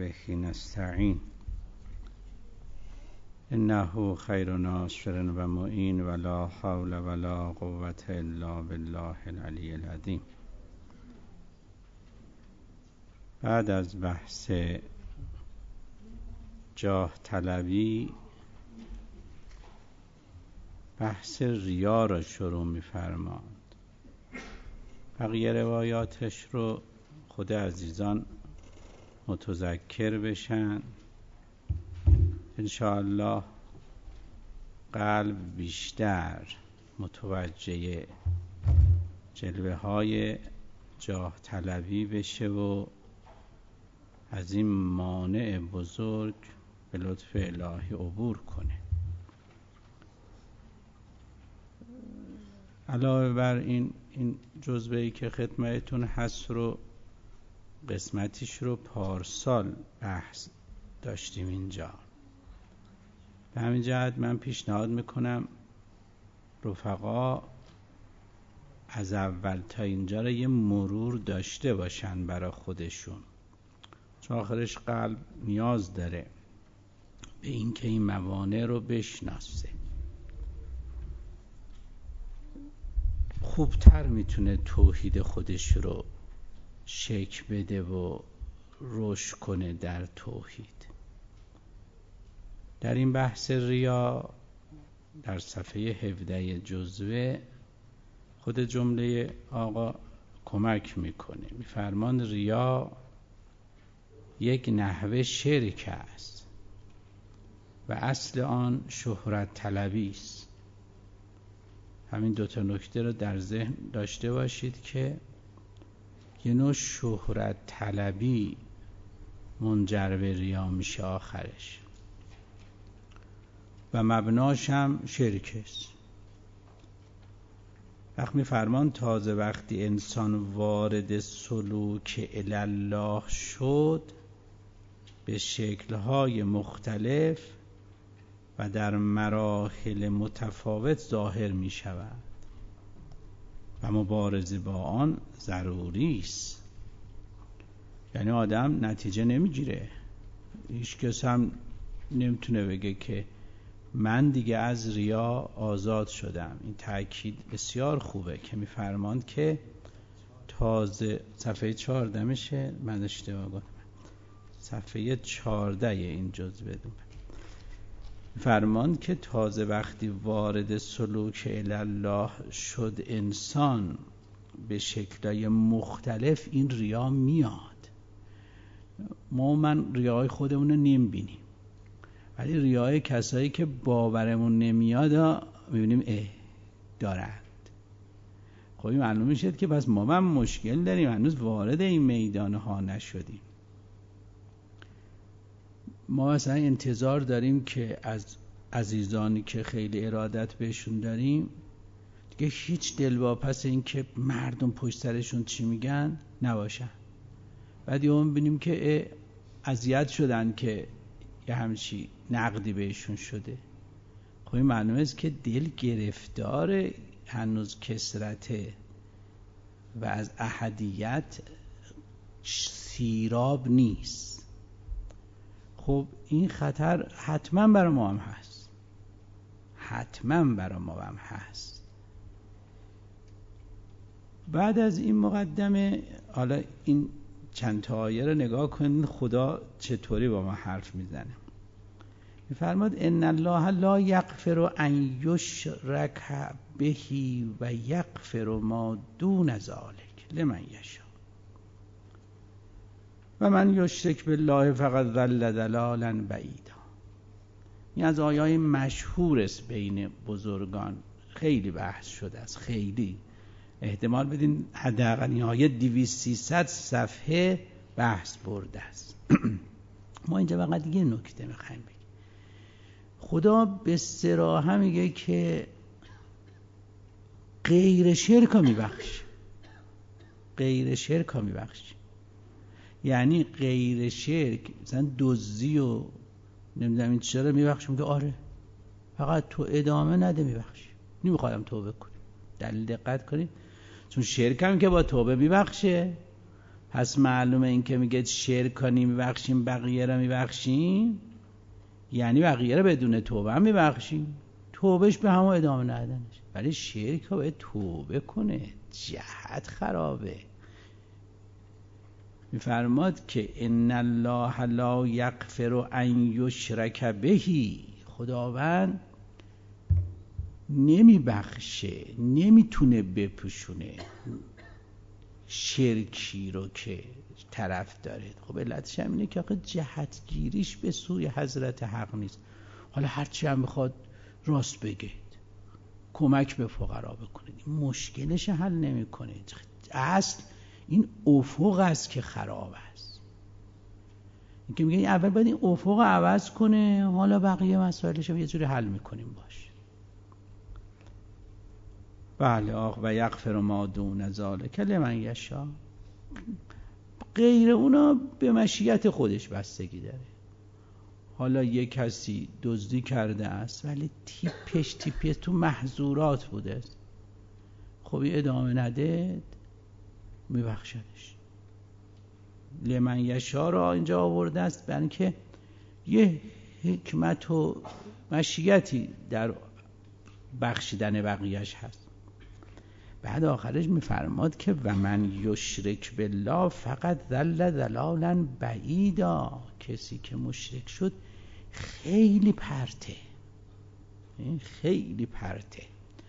به نستعین انه خیر ناصر و معین ولا حول ولا قوة الا بالله العلی العظیم. بعد از بحث جاه طلبی بحث ریا را شروع می‌فرماند. بقیه روایاتش رو خود عزیزان متذکر بشن، انشاءالله قلب بیشتر متوجه جلوه های جاه طلبی بشه و از این مانع بزرگ به لطف الهی عبور کنه. علاوه بر این جزوه‌ای که خدمتتون هست رو قسمتیش رو پارسال بحث داشتیم اینجا. به همین جهت من پیشنهاد میکنم رفقا از اول تا اینجا رو یه مرور داشته باشن برای خودشون، چون آخرش قلب نیاز داره به این که این موانع رو بشناسه، خوبتر میتونه توحید خودش رو شکل بده و رشد کنه در توحید. در این بحث ریا در صفحه 17 جزوه خود جمله آقا کمک میکنه، میفرمان ریا یک نحوه شرک است و اصل آن شهرت طلبی است. همین دوتا نکته رو در ذهن داشته باشید که یه نوع شهرت طلبی منجر به ریا میشه آخرش و مبناش هم شرک است. وقت میفرمان تازه وقتی انسان وارد سلوک الله شد به شکل‌های مختلف و در مراحل متفاوت ظاهر می شود و مبارزه با آن ضروری است. یعنی آدم نتیجه نمیگیره، هیچ کس هم نمیتونه بگه که من دیگه از ریا آزاد شدم. این تأکید بسیار خوبه که میفرماند که تازه صفحه 14 میشه، من اشتباه گفتم، صفحه 14 این جزء بدون فرمان که تازه وقتی وارد سلوک الله شد انسان به شکل‌های مختلف این ریا میاد. ما ریای خودمون رو نمیبینیم، ولی ریای کسایی که باورمون نمیاد میبینیم دارند. خب این معلوم میشه که پس ما هم مشکل داریم، هنوز وارد این میدان ها نشدیم. ما مثلا انتظار داریم که از عزیزانی که خیلی ارادت بهشون داریم دیگه هیچ دلواپس این که مردم پشت سرشون چی میگن نباشن. بعد یهو میبینیم که اذیت شدن که یه همچی نقدی بهشون شده. خب این معلومه است که دل گرفتار هنوز کثرته و از احدیت سیراب نیست. خب این خطر حتما برای ما هم هست، حتما برای ما هم هست. بعد از این مقدمه حالا این چند تا آیه رو نگاه کنید خدا چطوری با ما حرف میزنه. میفرماد ان الله لا یغفر ان یشرک به و یغفر ما دون ذلک لمن یشاء و من یشرک بالله فقد ضل ضلالا بعیدا. این از آیای مشهور است بین بزرگان، خیلی بحث شده است، خیلی احتمال بدین حداقل این آیه 200-300 صفحه بحث برده است. ما اینجا فقط یه نکته میخوایم بگیم. خدا به صراحت میگه که غیر شرک میبخشه، غیر شرک میبخشه. یعنی غیر شرک مثلا دزدی و نمیدونم این چیزا رو میبخشه، میگه آره فقط تو ادامه نده میبخشه، نمیخوام توبه کنی. دقت کنید، چون شرک هم که با توبه میبخشه پس معلومه این که میگه شرک کنیم میبخشیم بقیه رو میبخشیم، یعنی بقیه رو بدون توبه هم میبخشیم، توبهش به همون ادامه ندنش. ولی شرک ها باید توبه کنه، جهت خرابه. میفرماد که ان الله لا یغفر ان یشرک به، خداوند نمیبخشه، نمیتونه بپوشونه شرکی رو که طرف داره. خب علتش هم اینه که آخه جهتگیریش به سوی حضرت حق نیست. حالا هرچی هم بخواد راست بگید، کمک به فقرا بکنید، این مشکلش حل نمی کنید. اصل این افق است که خراب است. این که میگه اول باید این افق عوض کنه، حالا بقیه مسائلش رو یه جوری حل میکنیم باشه. بله و یغفر ما دون ذلک لمن یشاء، غیر اونا به مشیت خودش بستگی داره. حالا یک کسی دزدی کرده است ولی تیپش تو محظورات بوده است، خب ادامه نده میبخشدش. لمن یشاء را اینجا آورده است برای اینکه یه حکمت و مشیتی در بخشیدن بقیهش هست. بعد آخرش میفرماد که و من یشرک بالله فقط ضل ضلالا بعیدا، کسی که مشرک شد خیلی پرته، خیلی پرته.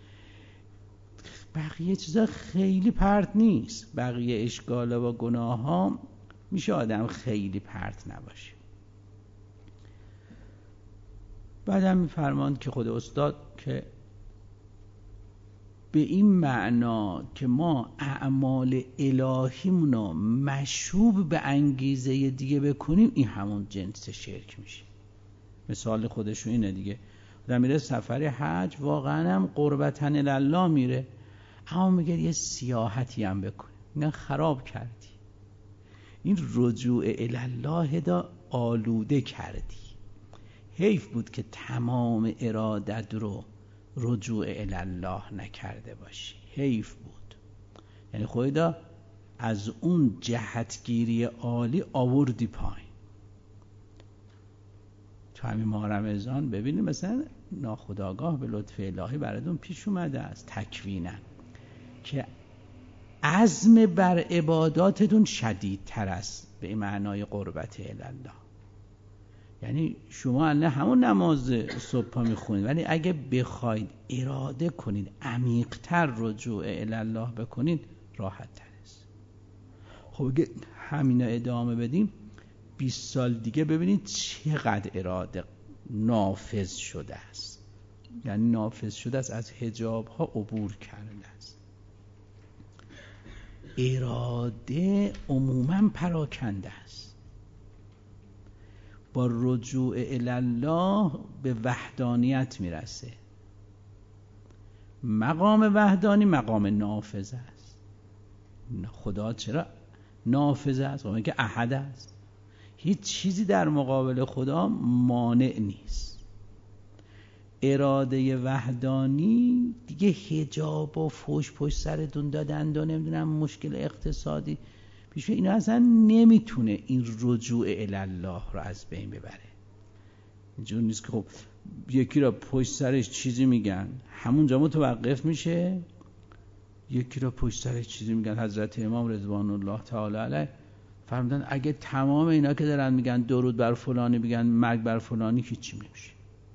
بقیه چیزا خیلی پرت نیست، بقیه اشکال و گناه ها میشه آدم خیلی پرت نباشه. بعدم میفرماند که خود استاد که به این معنا که ما اعمال الهیمونو مشوب به انگیزه دیگه بکنیم، این همون جنس شرک میشه. مثال خودشو اینه دیگه، آدم میره سفر حج واقعا هم قربتن الله میره، اما میگه یه سیاحتی هم بکنی، نه خراب کردی، این رجوع الله دا آلوده کردی. حیف بود که تمام ارادت رو رجوع الله نکرده باشی، حیف بود. یعنی خدا از اون جهتگیری عالی آوردی پایین. تو همین ماه رمضان ببینید مثلا ناخودآگاه به لطف الهی براتون پیش اومده است تکوینا که عزم بر عباداتتون شدیدتر است به این معنای قربت الله. یعنی شما الان همون نماز صبح میخونید، ولی اگه بخواید اراده کنید عمیق‌تر رجوع الله بکنید راحت تر است. خب اگه همینا ادامه بدیم 20 سال دیگه ببینید چقدر اراده نافذ شده است. یعنی نافذ شده است، از حجاب ها عبور کرده است. اراده عموما پراکنده است. با رجوع الله به وحدانیت میرسه. مقام وحدانی مقام نافذ است. خدا چرا نافذ است؟ خب که احد است، هیچ چیزی در مقابل خدا مانع نیست. اراده وحدانی دیگه حجاب و فوش پشت سرتون دادن و نمیدونم مشکل اقتصادی پیش، اینا اصلا نمیتونه این رجوع الله رو از بین ببره. اینجور نیست که خب یکی را پشت سرش چیزی میگن همونجا متوقف میشه، یکی را پشت سرش چیزی میگن. حضرت امام رضوان الله تعالی علیه فرمودن اگه تمام اینا که دارن میگن درود بر فلانی بگن مرگ بر فلانی، هیچی نمیشه.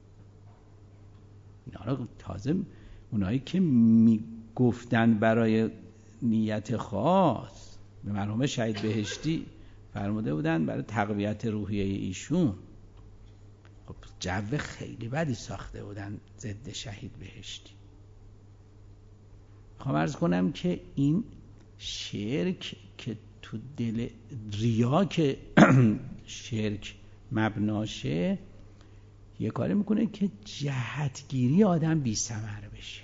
اینا را تازه اونایی که میگفتن برای نیت خاص به مرحوم شهید بهشتی فرموده بودن برای تقویت روحیه ایشون، خب جو خیلی بدی ساخته بودن ضد شهید بهشتی. میخوام عرض کنم که این شرک که تو دل ریا که شرک مبناشه، یه کاری میکنه که جهتگیری آدم بی ثمر بشه.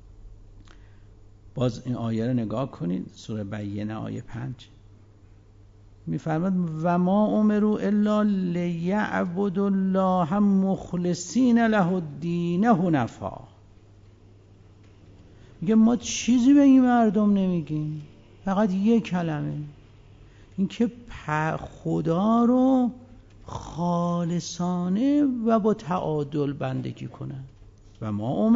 باز این آیه رو نگاه کنید، سوره بینه آیه 5 میفرماد و ما امروا الا لیعبدوا الله مخلصین له الدین حنفا. میگه ما چیزی به این مردم نمیگیم، فقط یک کلمه، اینکه خدا رو خالصانه و با تعادل بندگی کنن. و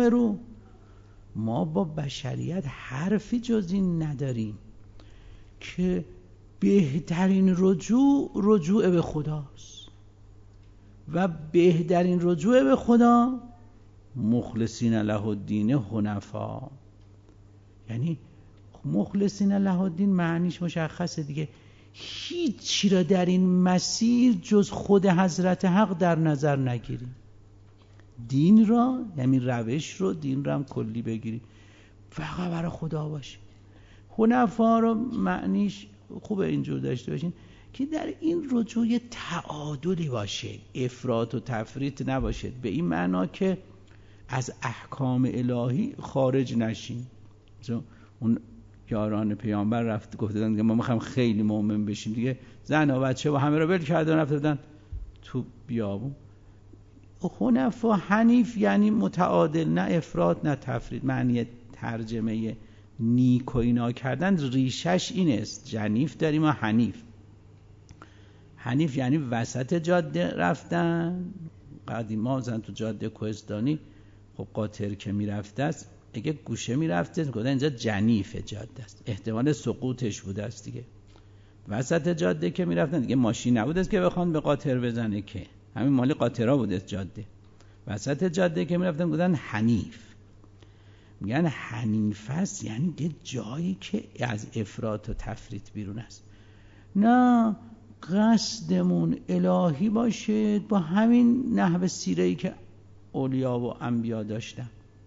ما با بشریت حرفی جز این نداریم که بهترین رجوع به خداست و بهترین رجوع به خدا مخلصین له الدین حنفا. یعنی مخلصین له الدین معنیش مشخصه دیگه، هیچی را در این مسیر جز خود حضرت حق در نظر نگیریم. دین را، یعنی روش رو، دین را هم کلی بگیریم، فقط برای خدا باشه. حنفا رو معنیش خوبه اینجور داشته باشین که در این رجوع تعادلی باشه، افراط و تفریط نباشه، به این معنا که از احکام الهی خارج نشین. اون یاران پیامبر رفت گفتن که ما میخوایم خیلی مؤمن بشیم دیگه، زن و بچه و همه رو ول کردن رفتن تو بیابون. حنفا، حنیف یعنی متعادل، نه افراط نه تفریط. معنی ترجمه نیک و اینا کردن ریشش این است. جنیف داریم و حنیف. حنیف یعنی وسط جاده رفتن. قدیما زن تو جاده کوهستانی خب قاطر که میرفته است، اگه گوشه میرفته گفتن اینجا جنیف جاده است، احتمال سقوطش بوده است دیگه. وسط جاده که میرفتن دیگه ماشین نبوده است که بخوان به قاطر بزنه، که همین مالی قاطرها بوده است جاده. وسط جاده که میرفتن گفتن حنیف. میگن حنیف است یعنی یه جایی که از افراط و تفریط بیرون است. نه، قصدمون الهی باشه، با همین نحو سیره‌ای که اولیا و انبیا داشتن.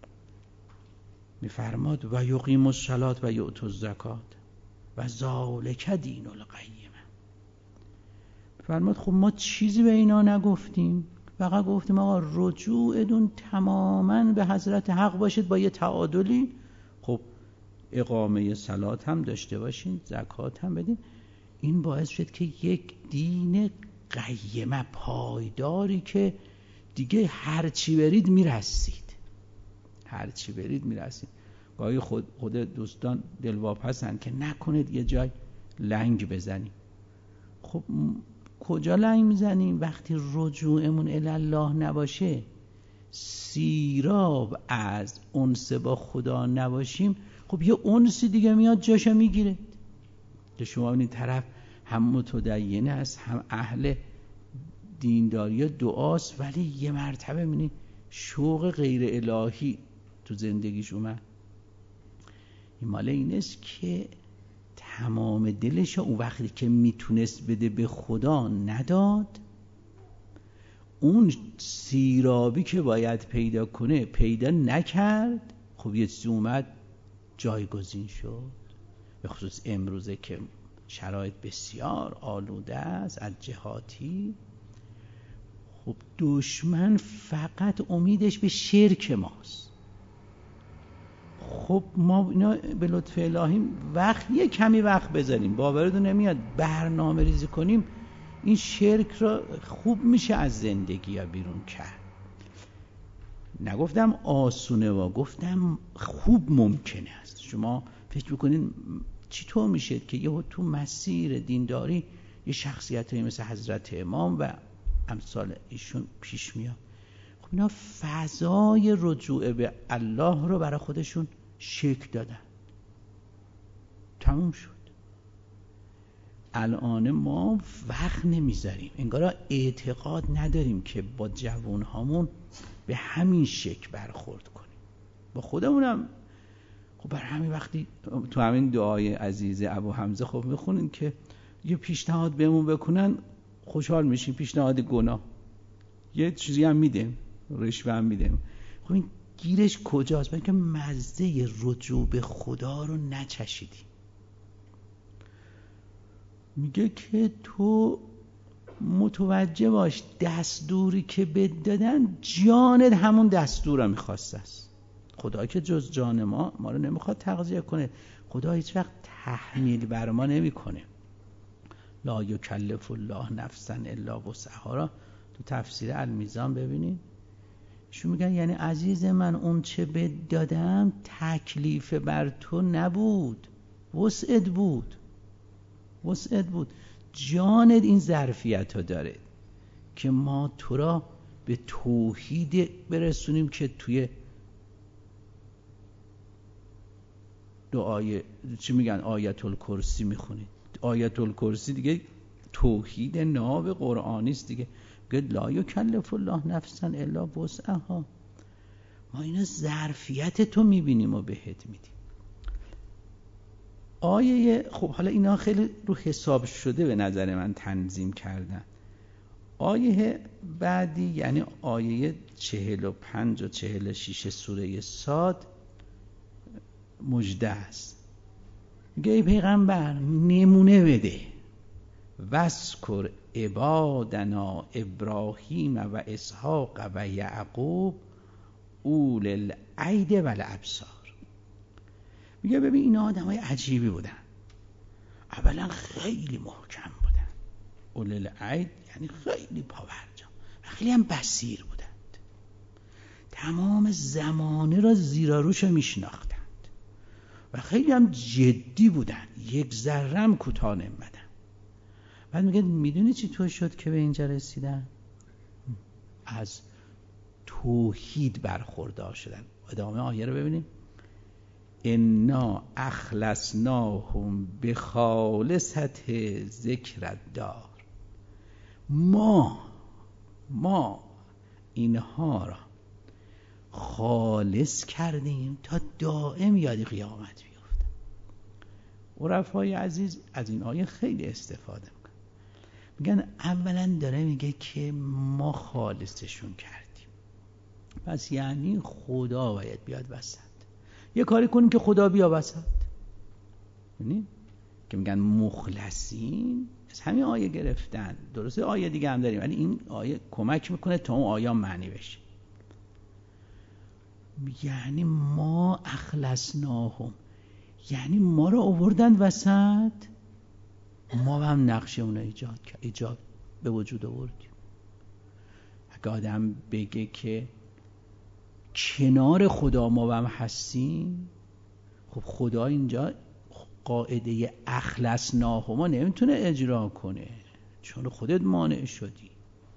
میفرماد و یقیم الصلاة و یؤتوا الزکات و ذالک دین القیمه. میفرماد خب ما چیزی به اینا نگفتیم، فقط گفتیم آقا رجوعتون تماما به حضرت حق باشید با یه تعادلی. خب اقامه صلات هم داشته باشین، زکات هم بدین. این باعث شد که یک دین قیمه، پایداری، که دیگه هرچی برید میرسید، هرچی برید میرسید. گاهی خود دوستان دلواپسن که نکنید یه جای لنگ بزنیم. خب کجا لنگ میزنیم؟ وقتی رجوعمون الله نباشه، سیراب از انس با خدا نباشیم، خب یه انسی دیگه میاد جاشو میگیره. که شما این طرف هم متدین است، هم اهل دینداری دعاست، ولی یه مرتبه میبینی شوق غیر الهی تو زندگیش اومد. این مال این است که تمام دلش اون وقتی که میتونست بده به خدا نداد، اون سیرابی که باید پیدا کنه پیدا نکرد. خب یه چیزی اومد جایگزین شد، به خصوص امروزه که شرایط بسیار آلوده است از جهاتی. خب دشمن فقط امیدش به شرک ماست. خب ما اینا به لطف الهی یه کمی وقت بذاریم، باورتون نمیاد برنامه ریزی کنیم، این شرک را خوب میشه از زندگی یا بیرون کرد. نگفتم آسونه و گفتم خوب ممکنه است. شما فکر بکنین چطور میشه که یه تو مسیر دینداری یه شخصیتایی مثل حضرت امام و امثال ایشون پیش میاد. خب اینا فضای رجوع به الله رو برای خودشون شکل دادن، تموم شد. الان ما وقت نمیذاریم، انگار اعتقاد نداریم که با جوانهامون به همین شکل برخورد کنیم، با خودمونم. خب بر همین وقتی تو همین دعای عزیز ابو حمزه خب میخونین که یه پیشنهاد بهمون بکنن خوشحال میشیم، پیشنهاد گناه، یه چیزی هم میدیم، رشوه هم میدیم. خب این گیرش کجاست؟ برای که مزه رجوع به خدا رو نچشیدی. میگه که تو متوجه باش دستوری که بد دادن جانت همون دستور رو میخواسته است. خدا که جز جان ما رو نمیخواد تغذیه کنه. خدا هیچ وقت تحمیل بر ما نمیکنه. لا یکلف الله نفسا الا وسعها را تو تفسیر المیزان ببینید. شو میگن یعنی عزیز من اون چه بد دادم تکلیف بر تو نبود، وسعت بود. جانت این ظرفیت رو داره که ما تو را به توحید برسونیم که توی دعای چی میگن آیت الکرسی میخونید. آیت الکرسی دیگه توحید ناب قرآنی است دیگه. میگه لا یکلف الله نفسا الا وسعها. ما اینا ظرفیت تو میبینیم و بهت میدیم. آیه خب حالا اینا خیلی رو حساب شده به نظر من تنظیم کردن. آیه بعدی یعنی آیه 45 و 46 سوره صاد مژده است. میگه ای پیغمبر نمونه بده، وذکر عبادنا ابراهیم و اسحاق و یعقوب اول الایدی و الابصار. میگه ببین اینا آدمای عجیبی بودن. اولا خیلی محکم بودن، اول الاید یعنی خیلی پاورجا و خیلی هم بصیر بودند. تمام زمانه را زیرا روش میشناختند و خیلی هم جدی بودن، یک ذره هم کوتاه نمی‌آمدن. بعد میگه میدونی چی تو شد که به اینجا رسیدن؟ از توحید برخوردار شدن. ادامه آیه رو ببینیم. انا اخلصناهم بخالصة ذکر الدار. ما اینها را خالص کردیم تا دائم یاد قیامت بیفتن. عرفای عزیز از این آیه خیلی استفاده میگن اولا داره میگه که ما خالصشون کردیم، پس یعنی خدا باید بیاد وسط. یه کاری کنیم که خدا بیا وسط. ببینید که میگن مخلصین از همین آیه گرفتن. درسته آیه دیگه هم داریم ولی این آیه کمک میکنه تا اون آیه معنی بشه. یعنی ما اخلصناهم، یعنی ما رو آوردن وسط، ما هم نقشه اون ایجاد به وجود آوردیم. اگه آدم بگه که کنار خدا ما هم هستیم، خب خدا اینجا قاعده اخلصناهم نمیتونه اجرا کنه چون خودت مانع شدی.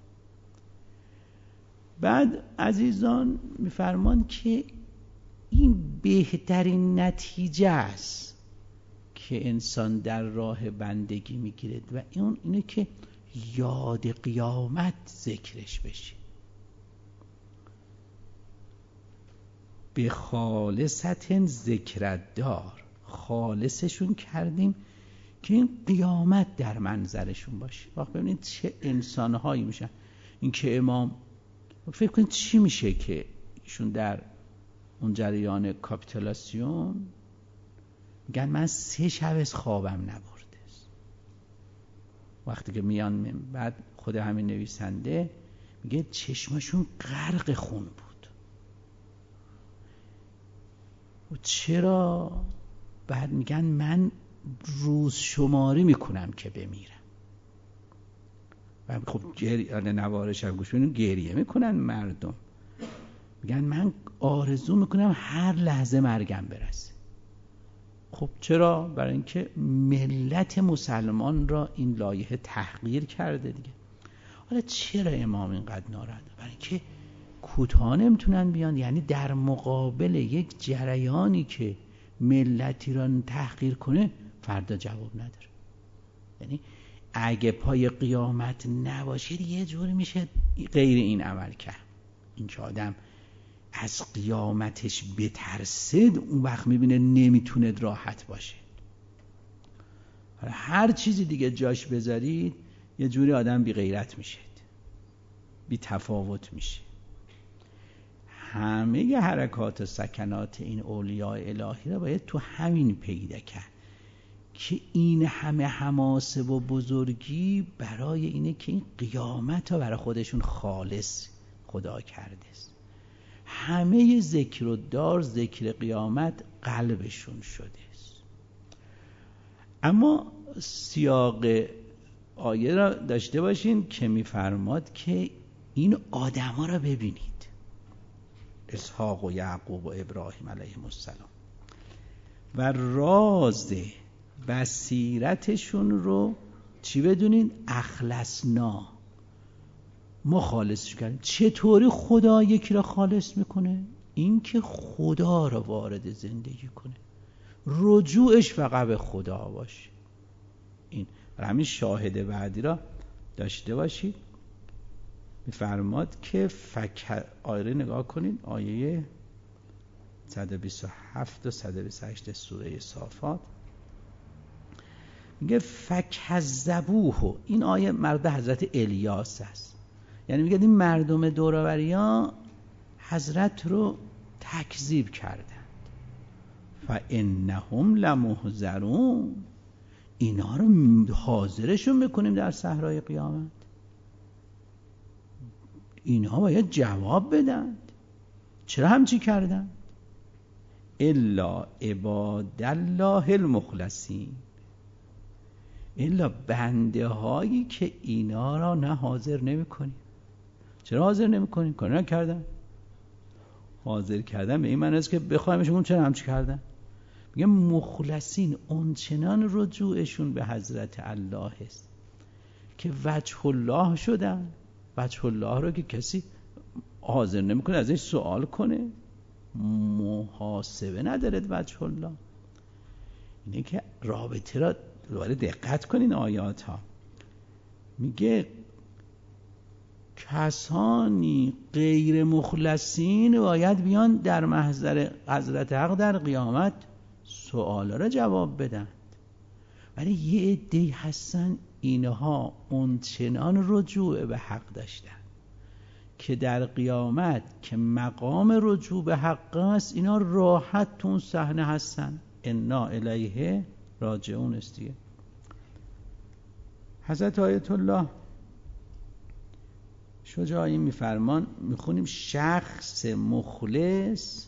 بعد عزیزان میفرمان که این بهترین نتیجه است که انسان در راه بندگی میگیرد و اینه که یاد قیامت ذکرش بشه. به خالصت ذکرالدار، خالصشون کردیم که این قیامت در منظرشون باشه. وقت ببینید چه انسانهایی میشن. این که امام فکر کنید چی میشه که ایشون در اون جریان کاپیتولاسیون میگن من 3 شب از خوابم نبرده. وقتی که میان بعد خود همین نویسنده میگه چشمشون غرق خون بود. و چرا؟ بعد میگن من روز شماری میکنم که بمیرم. و خب نوارش هم گوش بدین گریه میکنن مردم. میگن من آرزو میکنم هر لحظه مرگم برسه. خب چرا؟ برای اینکه ملت مسلمان را این لایحه تحقیر کرده دیگه. حالا چرا امام اینقدر ناراحت؟ برای اینکه کوتاه نمیتونن بیان، یعنی در مقابل یک جریانی که ملتی را تحقیر کنه فردا جواب نداره. یعنی اگه پای قیامت نباشه یه جوری میشه غیر این عمل کرد. این که آدم از قیامتش بترسد اون وقت میبینه نمیتونه راحت باشه. هر چیزی دیگه جاش بذارید یه جوری آدم بی غیرت میشه، بی تفاوت میشه. همه ی حرکات و سکنات این اولیاء الهی را باید تو همین پیدا کرد که این همه حماسه و بزرگی برای اینه که این قیامت را برای خودشون خالص خدا کرده است. همه ذکر و دار ذکر قیامت قلبشون شده است. اما سیاق آیه را داشته باشین که میفرماد که این آدما را ببینید، اسحاق و یعقوب و ابراهیم علیهم السلام، و راز بصیرتشون رو چی بدونین؟ اخلصنا، ما خالصش کردیم. چطوری خدا یکی را خالص میکنه؟ این که خدا را وارد زندگی کنه، رجوعش فقط به خدا باشه. این همین شاهد بعدی را داشته باشید. میفرماد که آیه نگاه کنید، آیه 127 و 128 سوره صافات میگه فکذبوه. این آیه مربوط به حضرت الیاس است. یعنی میگه این مردم دوراوریا حضرت رو تکذیب کردند. فانهم لمحضرون، اینا رو حاضرشون میکنیم در صحرای قیامت. اینها باید جواب بدن. چرا همچی کردن؟ الا عباد الله المخلصین، الا بنده هایی که اینا را نه حاضر نمی کنیم. چرا حاضر نمی کنیم؟ کار نکردن. حاضر کردن به این معنی است که بخوایمشون چرا همچی کردن. میگه مخلصین اونچنان رجوعشون به حضرت الله است که وجه الله شدن. وجه الله رو که کسی حاضر نمیکنه ازش سوال کنه، محاسبه نداره وجه الله. اینه که رابطه را دوباره دقت کنین آیات ها. میگه کسانی غیر مخلصین باید بیان در محضر حضرت حق در قیامت سوالا را جواب بدن، ولی یه عده‌ای هستن اینها اونچنان رجوع به حق داشتن که در قیامت که مقام رجوع به حق است، اینا راحت تو اون صحنه هستن. انا الیه راجعون است دیگه. حضرت آیت الله شجاعی میفرمان، میخونیم شخص مخلص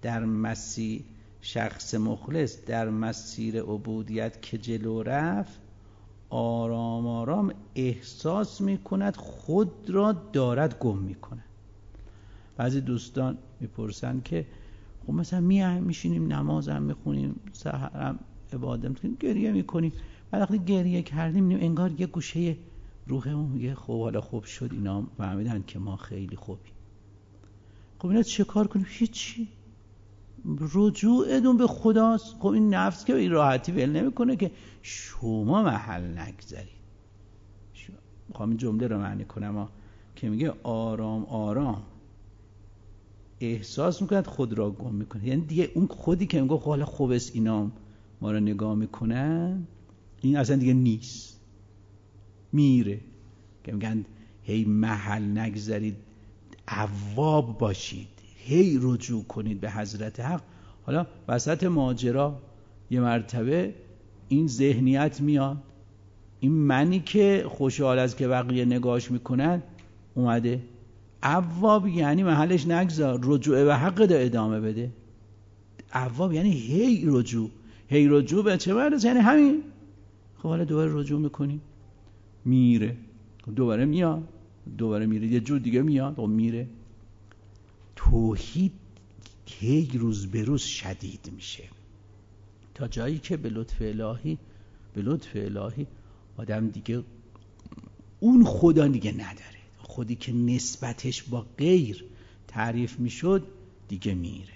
در مسیر عبودیت که جلو رفت، آرام آرام احساس میکند خود را دارد گم میکند. بعضی دوستان میپرسن که خب مثلا میشینیم نماز هم میخونیم، سحر هم عبادت میکنیم، گریه میکنیم، بعد وقتی گریه کردیم انگار یه گوشه روحمون میگه خب حالا خوب شد، اینا فهمیدن که ما خیلی خوبیم. خب اینا چه کار کنیم؟ هیچی، رجوعتون به خداست. خب این نفس که این راحتی ول نمیکنه که شما محل نگذارید. میخوام این جمله رو معنی کنم که میگه آرام آرام احساس میکند خود را گم میکنه. یعنی دیگه اون خودی که میگه حالا خوب است اینا ما رو نگاه میکنن، این اصلا دیگه نیست، میره. که میگن هی محل نگذارید، اواب باشید، هی رجوع کنید به حضرت حق. حالا وسط ماجرا یه مرتبه این ذهنیت میاد، این منی که خوشحال است که بقیه نگاهش میکنن اومده. اواب یعنی محلش نگذار، رجوع به حق ده ادامه بده. اواب یعنی هی رجوع به چه معنی؟ یعنی همین. خب حالا دوباره رجوع میکنی، میره، دوباره میاد، دوباره میره، یه جور دیگه میاد و میره. توحید هی روز به روز شدید میشه تا جایی که به لطف الهی آدم دیگه اون خدا دیگه نداره. خودی که نسبتش با غیر تعریف میشد دیگه میره،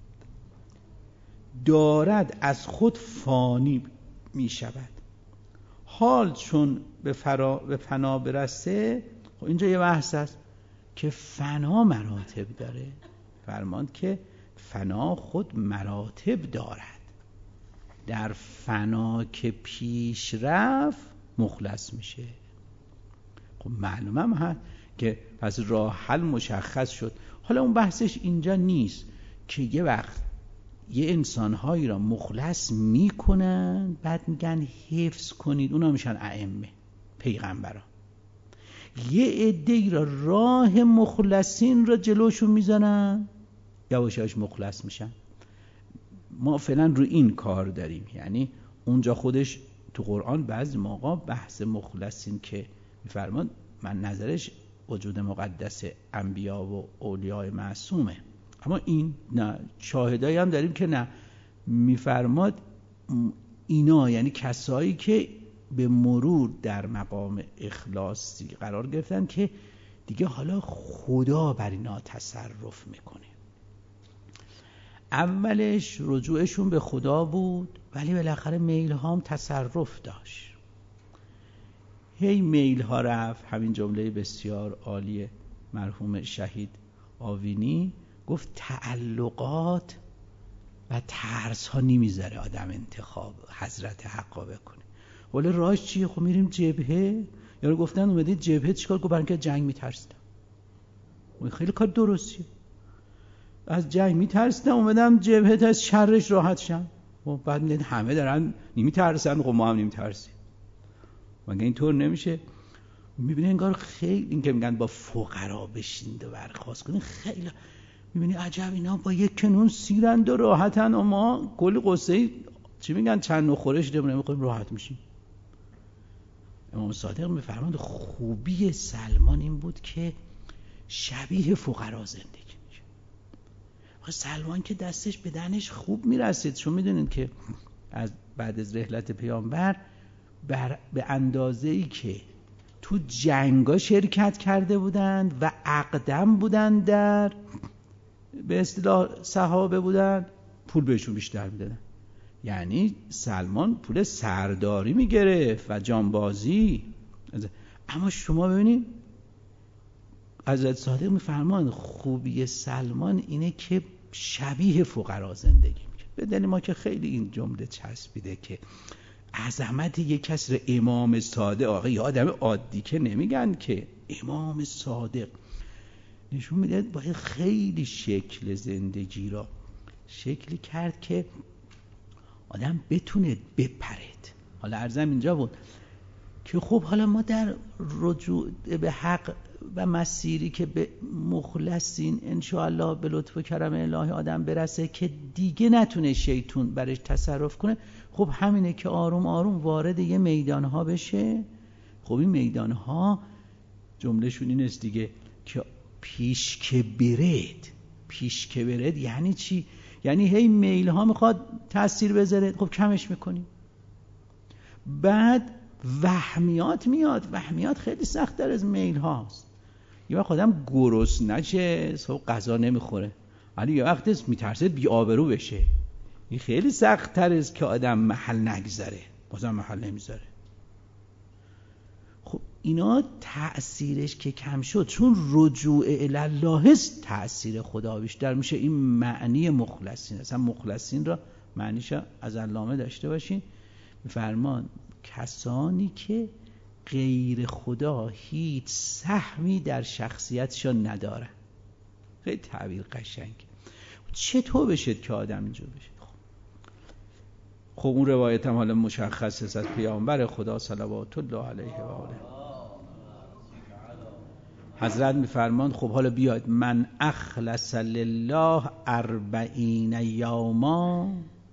دارد از خود فانی میشود. حال چون به فنا برسه، خب اینجا یه بحث هست که فنا مراتب داره. فرمان که فنا خود مراتب دارد. در فنا که پیش رفت مخلص میشه. خب معلومه هم هست که پس راه حل مشخص شد. حالا اون بحثش اینجا نیست که یه وقت یه انسانهایی را مخلص میکنن بعد میگن حفظ کنید، اونا میشن ائمه پیغمبران. یه عده‌ای را راه مخلصین را جلوشون میزنن، یواش یواش مخلص میشن. ما فعلا رو این کار داریم. یعنی اونجا خودش تو قرآن بعضی موقع بحث مخلصین که میفرمان من نظرش وجود مقدس انبیا و اولیاء معصومه، اما این نه. شاهدایی هم داریم که نه، میفرماد اینا یعنی کسایی که به مرور در مقام اخلاصی قرار گرفتن که دیگه حالا خدا بر اینا تصرف میکنه. اولش رجوعشون به خدا بود، ولی بالاخره میل ها هم تصرف داشت. هی میل ها رفت. همین جمله بسیار عالی مرحوم شهید آوینی گفت تعلقات و ترس ها نمیذاره آدم انتخاب حضرت حقا بکنه. ولی راهش چیه؟ خب میریم جبهه. یارو گفتن اومدید جبهه چیکار؟ گفت برای اینکه جنگ میترسیدم. خیلی کار درستیه. از جنگ میترسیدم اومدم جبهه تا از شرش راحت شم. و بعد میدید همه دارن نمیترسن، خب ما هم نمیترسیم. مگه اینطور نمیشه؟ میبینی انگار خیلی این که میگن با فقرا بشین و برخواست کنین، خیلی میبینی عجب اینا با یک کنون سیرند و راحتن و ما کلی قصه چی میگن چند نخورش نمیخوریم راحت میشیم. امام صادق میفرماند خوبی سلمان این بود که شبیه فقرا زندگی میشه. سلمان که دستش به دهنش خوب میرسید. چون میدونید که از بعد از رحلت پیامبر به اندازه‌ای که تو جنگا شرکت کرده بودند و اقدم بودند در به اصطلاح صحابه بودند، پول بهشون بیشتر میدادن. یعنی سلمان پول سرداری میگرفت و جانبازی. اما شما ببینید حضرت صادق میفرمان خوبی سلمان اینه که شبیه فقرا زندگی میکنه. به دلیل ما که خیلی این جمله چسبیده که عظمت یک کس رو امام صادق، آقا یه آدم عادی که نمیگن که امام صادق نشون میده باید خیلی شکل زندگی را شکلی کرد که آدم بتونه بپرد. حالا عرضم اینجا بود که خب حالا ما در رجوع به حق و مسیری که به مخلصین انشاءالله به لطف و کرم الهی آدم برسه که دیگه نتونه شیطون برش تصرف کنه، خب همینه که آروم آروم وارد یه میدانها بشه. خب این میدانها جملهشون این است دیگه که پیش که برد یعنی چی؟ یعنی هی میل ها میخواد تأثیر بذاره، خب کمش میکنیم. بعد وهمیات خیلی سخت تر از میل هاست. یه وقت آدم گرسنه نشه صبح غذا نمیخوره، ولی یه وقت میترسه بی آبرو بشه. این خیلی سخت تر است که آدم محل نگذاره، بازم محل نمیذاره. خب اینا تأثیرش که کم شد چون رجوع الله است، تأثیر خدا بیشتر میشه. این معنی مخلصین. اصلا مخلصین را معنیش از علامه داشته باشین. میفرمان کسانی که غیر خدا هیچ سهمی در شخصیتشان نداره. خیلی تعبیر قشنگ. چطور بشه که آدم اینجور بشه؟ خب اون روایت هم حالا مشخص است از پیامبر خدا صلوات الله علیه و آله. حضرت میفرمان خب حالا بیاید من اخلص لله 40 یوما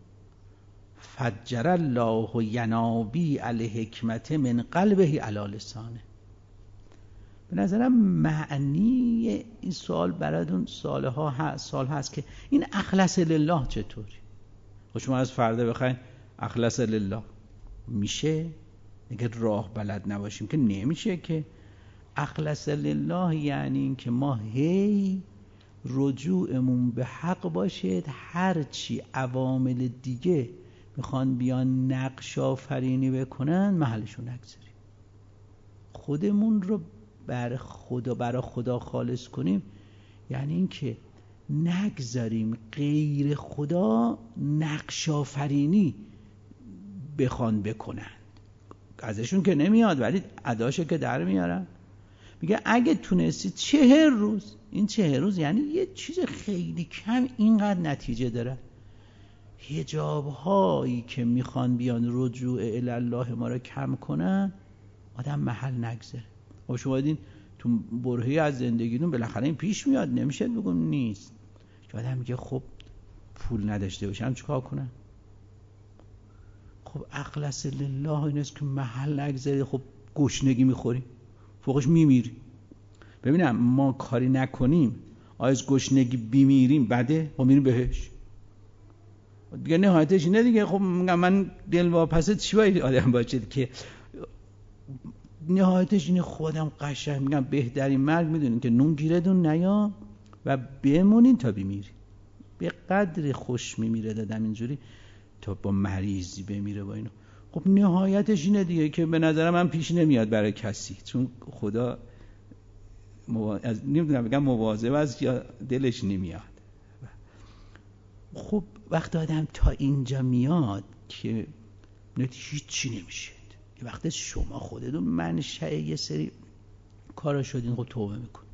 فجر الله ینابی الحکمت من قلبه علی لسانه. به نظرم معنی این سوال براتون سال هست که این اخلص لله چطوری؟ خب شما از فردا بخواید اخلص لله میشه؟ اگر راه بلد نباشیم که نمیشه که. اخلص لله یعنی این که ما هی رجوعمون به حق باشد، هرچی عوامل دیگه میخوان بیان نقش آفرینی بکنن محلشون نگذاریم. خودمون رو برای خدا خالص کنیم، یعنی این که نگذاریم غیر خدا نقش آفرینی بخوان بکنن. ازشون که نمیاد ولی اداشو که در میارن. میگه اگه تونستی 40 روز، این 40 روز یعنی یه چیز خیلی کم اینقدر نتیجه داره. حجاب هایی که میخوان بیان رجوع الله ما رو کم کنن آدم محل نگذاره. خب شما دیدین تو برهه‌ای از زندگیتون بالاخره این پیش میاد، نمیشه بگم نیست. که آدم میگه خب پول نداشته باشم چیکار کنم؟ خب اخلص لله این است که محل نگذاری. خب گشنگی میخوری فوقش میمیری. ببینم ما کاری نکنیم از گشنگی بیمیریم بده و میریم بهش دیگه. نهایتش اینه دیگه. خب من دلواپسه چی باید آدم باشه که نهایتش اینه خودم قشنگ میگم بهترین مرگ میدونین که نون گیردون نیا و بمونین تا بمیری. به قدر خوش میمیره دادم اینجوری تا با مریضی بمیره با اینو. خب نهایتش اینه دیگه که به نظر من پیش نمیاد برای کسی، چون خدا نمیدونم بگم مواظب است یا دلش نمیاد. خب وقت آدم تا اینجا میاد که هیچی نمیشه، یه وقت شما خودتون منشأ یه سری کارا شدین، خب توبه میکن.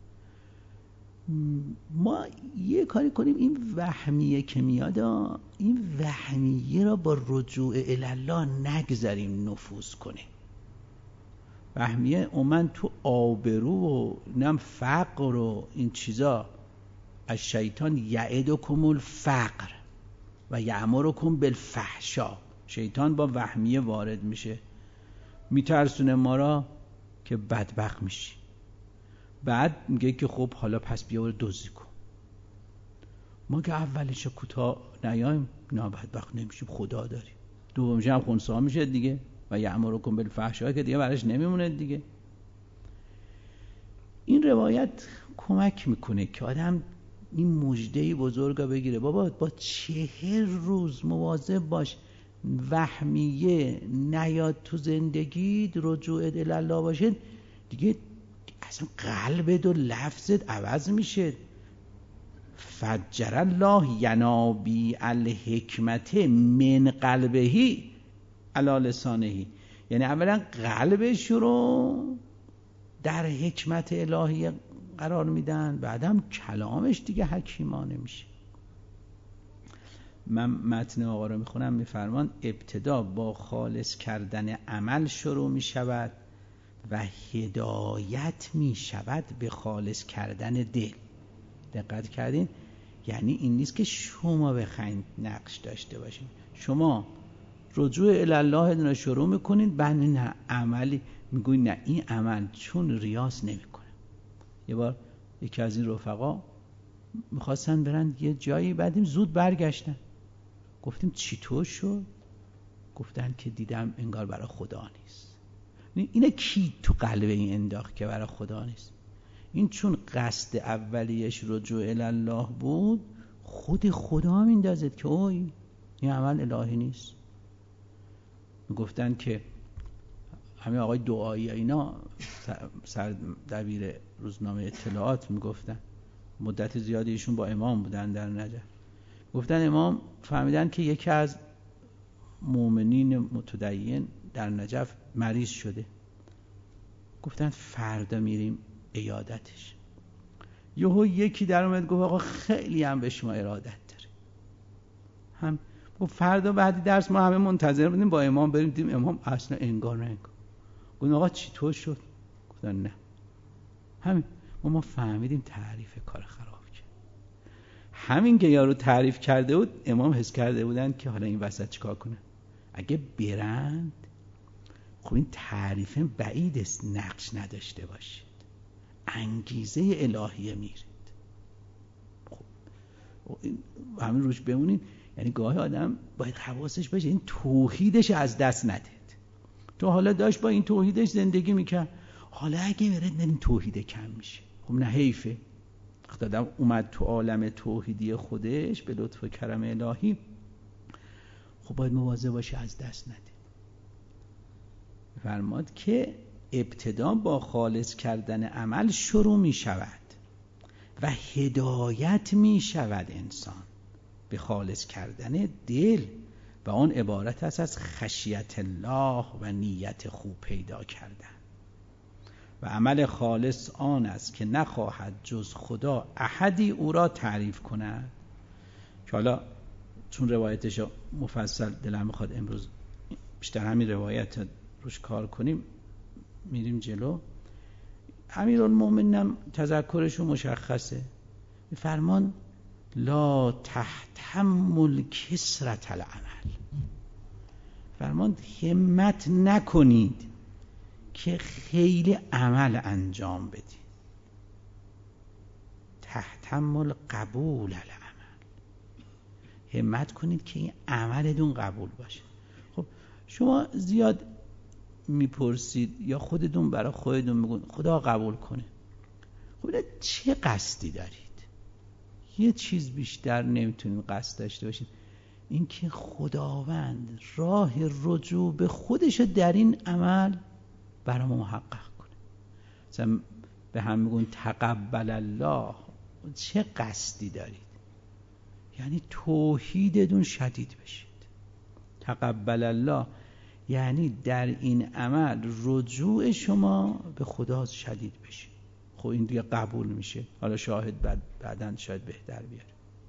ما یه کاری کنیم این وهمیه که میاد، این وهمیه را با رجوع الله نگذاریم نفوذ کنه. وهمیه اومن تو آبرو و نم فقر و این چیزا، از شیطان یعدکم الفقر و یأمرکم بالفحشاء. شیطان با وهمیه وارد میشه، میترسونه ما را که بدبخت میشی. بعد میگه که خب حالا پس بیا برو دزدی کن. ما که اولش کوتاه نیایم بدبخت نمیشیم، خدا داریم. دومش هم خنثی میشه دیگه، و یأمرکم بالفحشاء که دیگه براش نمیمونه دیگه. این روایت کمک میکنه که آدم این مژده بزرگا بگیره. بابا با 40 روز مواظب باش وهمیه نیاد تو زندگیت، رجوع الله باشه دیگه، اصلا قلبت و لفظت عوض میشه. فجر الله ینابی الحکمت من قلبهی علی لسانهی. یعنی اولا قلبش رو در حکمت الهی قرار میدن، بعدم کلامش دیگه حکیمانه میشه. من متن آقا رو میخونم، میفرمان ابتدا با خالص کردن عمل شروع میشود و هدایت میشود به خالص کردن دل. دقت کردین؟ یعنی این نیست که شما بخواید نقش داشته باشین، شما رجوع الله رو شروع میکنید، بعد نه عملی میگوین نه این عمل چون ریاض نمیکنه. یه بار یکی از این رفقا میخواستن برن یه جایی، بعدیم زود برگشتن. گفتیم چطور شد؟ گفتن که دیدم انگار برای خدا نیست. اینه کی تو قلب این انداخت که برای خدا نیست؟ این چون قصد اولیش رجوع الله بود، خود خدا میندازد که اوی این عمل الهی نیست. میگفتن که همین آقای دعایی اینا سردبیر روزنامه اطلاعات میگفتن، مدت زیادی ایشون با امام بودن در نجف. گفتن امام فهمیدن که یکی از مؤمنین متدین در نجف مریض شده، گفتن فردا میریم عیادتش. یهو یکی در اومد گفت آقا خیلی هم به شما ارادت داره. هم گفت فردا بعدی درس ما همه منتظر بودیم با امام بریم، دیدیم امام اصلا انگار نه انگار. گفت آقا چطور شد؟ گفتن نه همین ما فهمیدیم تعریف کار خراب کرد. همین که یارو تعریف کرده بود، امام حس کرده بودن که حالا این وسط چیکار کنه. اگه برند خب این تعریف بعید است نقش نداشته باشید، انگیزه الهیه میرید. خب همین روش بمونین. یعنی گاهی آدم باید حواسش باشه این توحیدش از دست ندید. تو حالا داشت با این توحیدش زندگی میکرد، حالا اگه برد این توحید کم میشه، خب نه حیفه. وقتی آدم اومد تو عالم توحیدی خودش به لطف و کرم الهی، خب باید مواظب باشه از دست ندید. فرماد که ابتدا با خالص کردن عمل شروع می شود و هدایت می شود انسان به خالص کردن دل، و آن عبارت است از خشیت الله و نیت خوب پیدا کردن. و عمل خالص آن است که نخواهد جز خدا احدی او را تعریف کند. که حالا چون روایتش مفصل دلم میخواد امروز بیشتر همین روایت روش کار کنیم، میریم جلو. امیرالمومنین تذکرشو مشخصه، فرمان لا تحتمل کثرة العمل. فرمان همت نکنید که خیلی عمل انجام بدید. تحتمل قبول العمل، همت کنید که این عملتون قبول باشه. خب شما زیاد میپرسید یا خودتون برای خودتون میگون خدا قبول کنه، خب چه قصدی دارید؟ یه چیز بیشتر نمیتونید قصد داشته باشید، اینکه خداوند راه رجوع به خودش در این عمل برای ما محقق کنه. مثلا به هم میگون تقبل الله، چه قصدی دارید؟ یعنی توحیدتون شدید بشید. تقبل الله یعنی در این عمل رجوع شما به خدا شدید بشه. خب این دیگه قبول میشه. حالا شاهد بعداً شاید بهتر بیاره.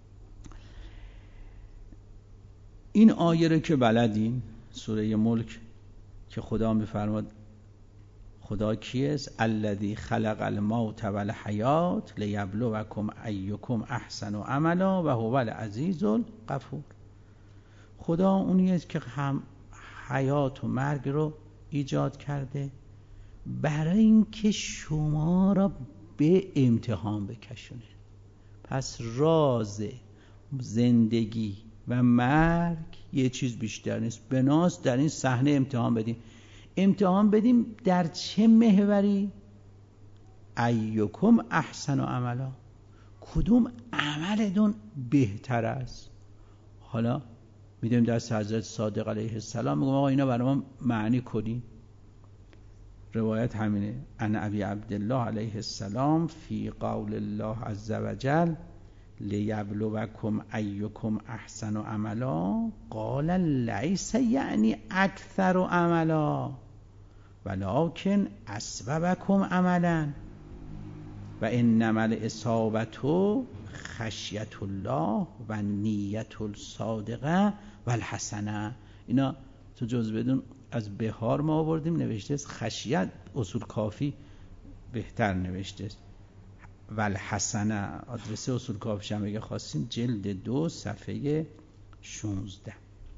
این آیه رو که بلدین، سوره ملک که خدا میفرماد خدا کیست؟ الذی خلق الموت والحیات لیبلوکم ایکم احسن عملا و هو العزیز الغفور. خدا اونیه که هم حیات و مرگ رو ایجاد کرده برای اینکه شما را به امتحان بکشونه. پس راز زندگی و مرگ یه چیز بیشتر نیست، بناست در این صحنه امتحان بدیم در چه محوری؟ ایکم احسن عملا، کدوم عملتون بهتر است. حالا میدونیم دست حضرت صادق علیه السلام، میگم آقا اینا برای ما معنی کنی. روایت همینه، ان ابی عبدالله علیه السلام فی قول الله عز وجل لیبلوکم ایکم احسن عملا قال لیس یعنی اکثر عملا ولکن اصوبکم عملا و انما الاصابة خشیت الله و نیت الصادقه و الحسنه. اینا تو جز بدون از بهار ما آوردیم، نوشته است خشیت، اصول کافی بهتر نوشته است و الحسنه. آدرس اصول کافی شما اگه خواستین جلد 2 صفحه 16.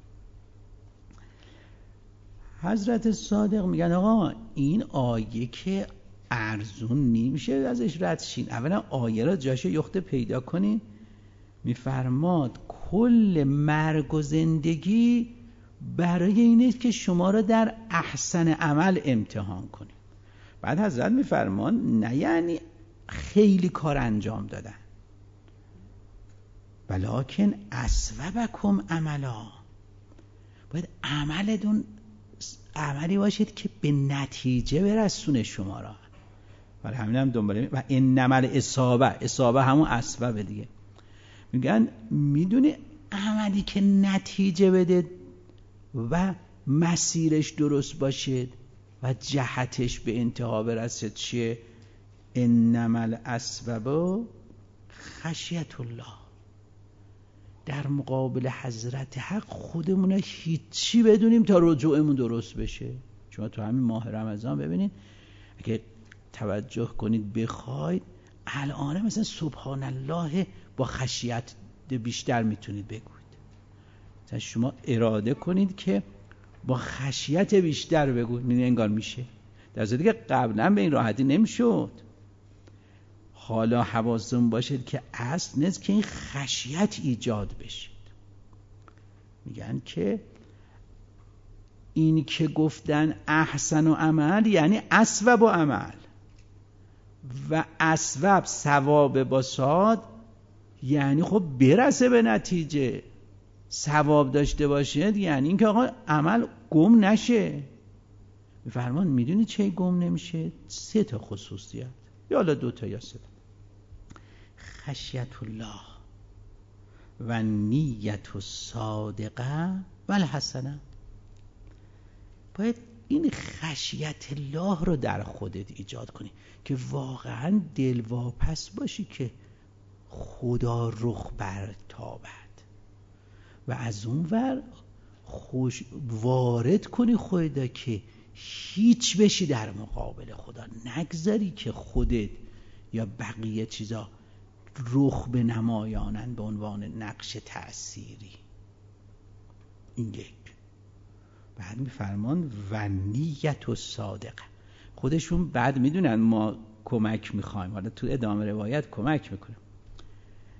حضرت صادق میگن آقا این آیه که ارزون نمیشه ازش رد شین. اولا آیه را جاشه یخته پیدا کنین. میفرماد کل مرگ و زندگی برای اینه که شما را در احسن عمل امتحان کنیم. بعد حضرت میفرمان نه یعنی خیلی کار انجام دادن، ولکن اصوبکم عملا، باید عملتون عملی باشید که به نتیجه برسونه شما را. برای همین هم دنباله و انما اصابه همون اصوبه دیگه. میگن میدونه عملی که نتیجه بده و مسیرش درست باشه و جهتش به انتها برسه چیه؟ انما الاسباب خشیت الله. در مقابل حضرت حق خودمون هیچی بدونیم تا رجوعمون درست بشه. شما تو همین ماه رمضان ببینید اگه توجه کنید بخواید الان مثلا سبحان الله با خشیت بیشتر میتونید بگوید. مثلا شما اراده کنید که با خشیت بیشتر بگوید، می‌بینید انگار میشه، در صورتی که قبلا به این راحتی نمیشد. حالا حواستون باشید که اصل نیست که این خشیت ایجاد بشید. میگن که این که گفتن احسن و عمل یعنی اصوب و عمل و اصوب ثواب با صاد، یعنی خب برسه به نتیجه، ثواب داشته باشه، یعنی اینکه آقا عمل گم نشه. فرمان میدونی چه گم نمیشه؟ 3 تا خصوصیت، یا حالا 2 تا یا 3 تا. خشیت الله و نیت الصادقه و الحسنه. باید این خشیت الله رو در خودت ایجاد کنی که واقعا دلواپس باشی که خدا رخ برتابد و از اون ور خوش وارد کنی خودت که هیچ بشی در مقابل خدا، نگذاری که خودت یا بقیه چیزا رخ به نمایانن به عنوان نقش تأثیری. این یک. بعد میفرمان و نیت و صادقه. خودشون بعد میدونن ما کمک میخوایم، حالا تو ادامه روایت کمک میکنیم.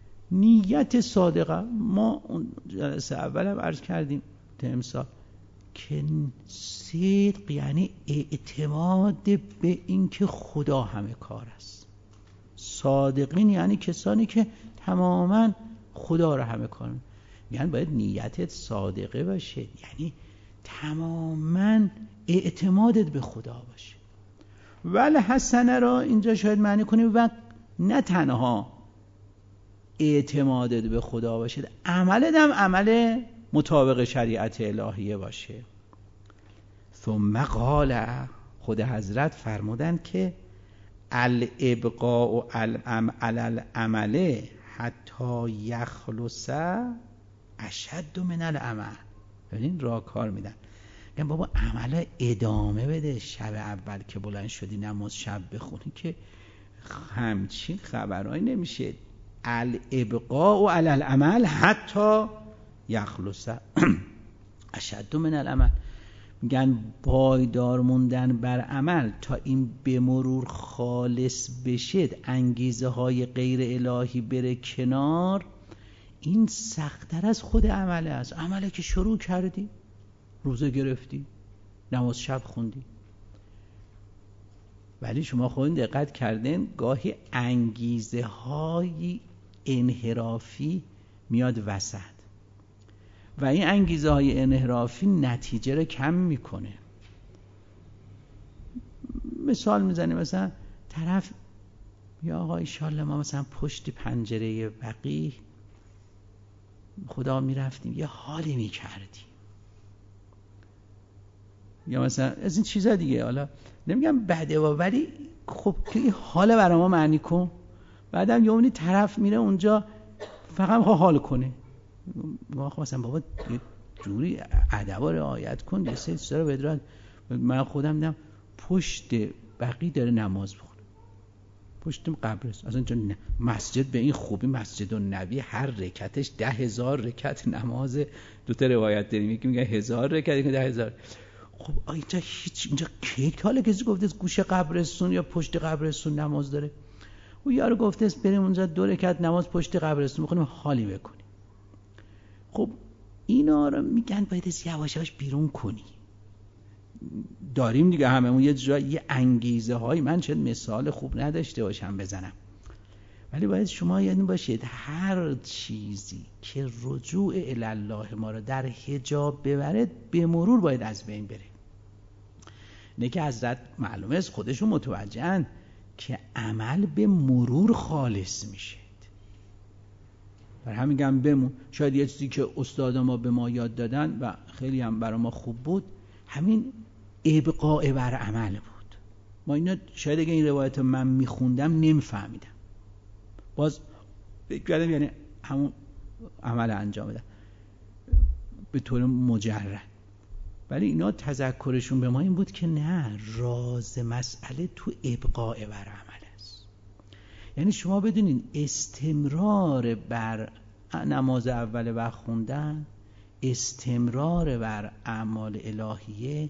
نیت صادقه ما اون جلسه اول هم عرض کردیم تمثال که صدق یعنی اعتماد به اینکه خدا همه کار است. صادقین یعنی کسانی که تماما خدا را همه کار، یعنی باید نیتت صادقه باشه، یعنی تماما اعتمادت به خدا باشه. ولی حسنه را اینجا شاید معنی کنیم و نه تنها اعتمادت به خدا باشه، عملت هم عمل مطابق شریعت الهیه باشه. ثم قال، خود حضرت فرمودن که الابقاء علی العمل حتی یخلص اشد من العمل. ببینین راه کار میدن، میگن بابا عمل ادامه بده. شب اول که بلند شدی نماز شب بخونی که همچین خبرایی نمیشه. الابقاء علی العمل حتی یخلص اشد من العمل، میگن پایدار موندن بر عمل تا این به مرور خالص بشه، انگیزه های غیر الهی بره کنار، این سخت‌تر از خود عمله است. عمله که شروع کردی، روزه گرفتی، نماز شب خوندی، ولی شما خودتون دقت کردین گاهی انگیزه های انحرافی میاد وسط و این انگیزه های انحرافی نتیجه رو کم میکنه. مثال میزنیم، مثلا طرف یا آقا ایشالله ما مثلا پشت پنجره بقیه خدا میرفتیم یه حالی میکردیم، یا مثلا از این چیزا دیگه. حالا نمیگم بده ولی خب که این حال برای ما معنی کن. بعدم یه اونی طرف میره اونجا فقط حال کنه، مثلا بابا یه جوری ادب رعایت کن، یه سری چیزا رو بدرد. من خودم دیدم پشت بقیه داره نماز بخونه، پشت قبرست. اصلا چون مسجد به این خوبی، مسجد النبی هر رکعتش 10,000 رکعت نماز. دو تا روایت داریم، یکی میگه 1000 رکعت، یکی 10,000. خب اینجا هیچ، اینجا کی حالا کسی گفته گوشه قبرستون یا پشت قبرستون نماز داره؟ او یارو گفته است بریم اونجا 2 رکعت نماز پشت قبرستون بخونیم حالی بکنیم. خب اینا رو میگن باید از یواش یواش بیرون کنی. داریم دیگه هممون یه جایی یه انگیزه هایی، من چه مثال خوب نداشته باشم بزنم، ولی باید شما یادتون باشید هر چیزی که رجوع الی الله ما رو در حجاب ببره به مرور باید از بین بره. نه که حضرت معلومه از خودشون متوجهن که عمل به مرور خالص میشه. برای همین میگم بمون. شاید یه چیزی که استادا ما به ما یاد دادن و خیلی هم برای ما خوب بود، همین ابقاء بر عمل بود. ما اینا شاید اگه این روایت من میخوندم نمیفهمیدم، باز فکر کردم یعنی همون عمل انجام بدم به طور مجرد، ولی اینا تذکرشون به ما این بود که نه، راز مسئله تو ابقاء بر عمل است. یعنی شما بدونین استمرار بر نماز اول وقت خوندن، استمرار بر اعمال الهیه،